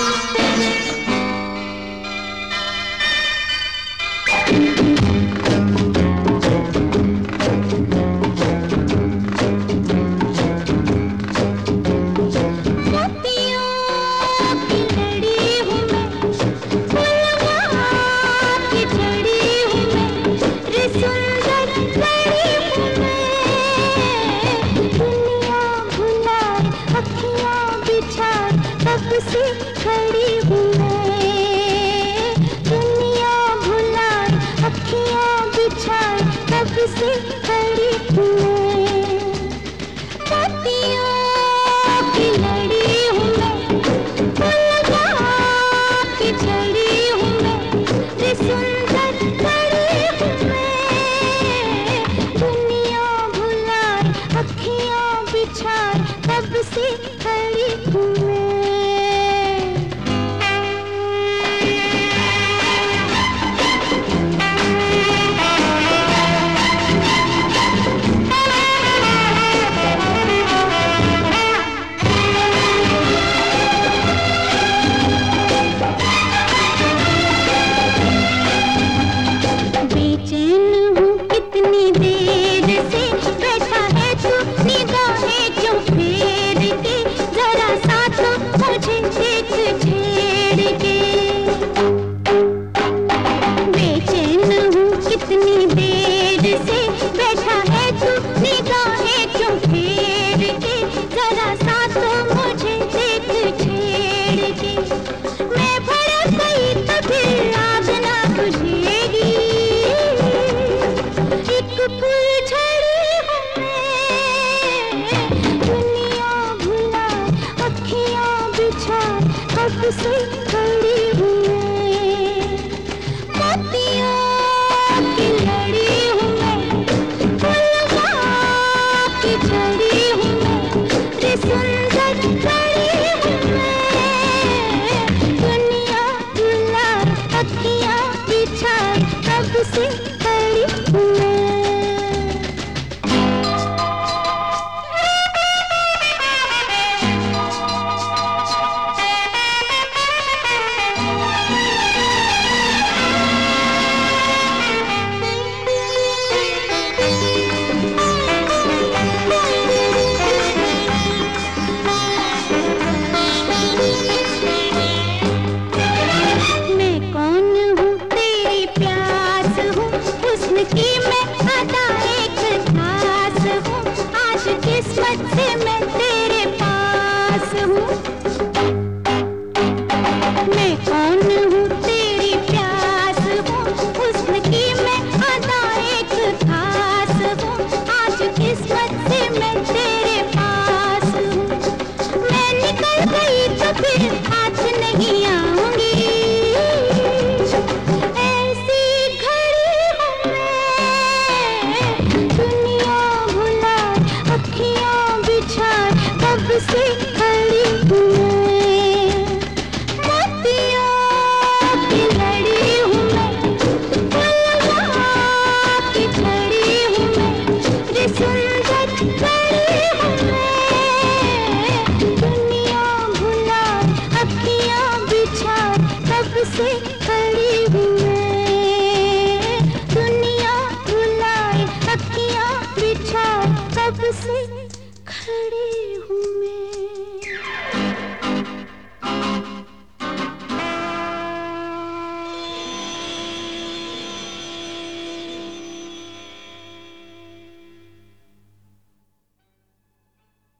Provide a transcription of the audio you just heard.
से खड़ी हूँ मैं, दुनिया भुलाए अखियाँ बिछाए कब से खड़ी हूँ मैं। मोतियों की लड़ी हूँ मैं, फूलों की झड़ी हूँ मैं, ये सुंदर घड़ी हूँ मैं। दुनिया भुलाए अखियाँ बिछाए कब से खड़ी हूँ मैं। बेचैन हूँ कितनी देर से, बैठा है तू निगाहें क्यों फेर के, जरा सा तो मुझे देख छेड़ के। बेचैन हूँ कितनी देर से, बैठा है तू निगाहें क्यों फेर के, जरा सा तो मुझे देख छेड़ के। मैं भड़क गई तो फिर आग ना बुझेगी, फुलझड़ी हूँ मैं। दुनिया भुलाए अखियाँ बिछाए कब से खड़ी हूँ मैं। मोतियों की लड़ी हूँ मैं, फूलों की झड़ी हूँ मैं, ये सुंदर घड़ी हूँ मैं। दुनिया भुलाए अखियाँ बिछाए कब से खड़ी हूँ मैं। की मैं अदा एक खास हूँ, आज किस्मत से मैं तेरे पास हूँ। मैं कौन हूँ तेरी प्यास हूँ, हुस्न की मैं अदा एक खास हूँ, आज किस्मत से मैं तेरे पास हूँ। मैं निकल गई तो फिर हाथ नहीं आऊंगी, कब से खड़ी हूँ मैं। मोतियों की लड़ी हूँ मैं, फूलों की झड़ी हूँ मैं, ये सुंदर घड़ी हूँ मैं। दुनिया भुलाए अखियाँ बिछाए कब से खड़ी हूँ मैं। दुनिया भुलाए अखियाँ बिछाए कब से खड़ी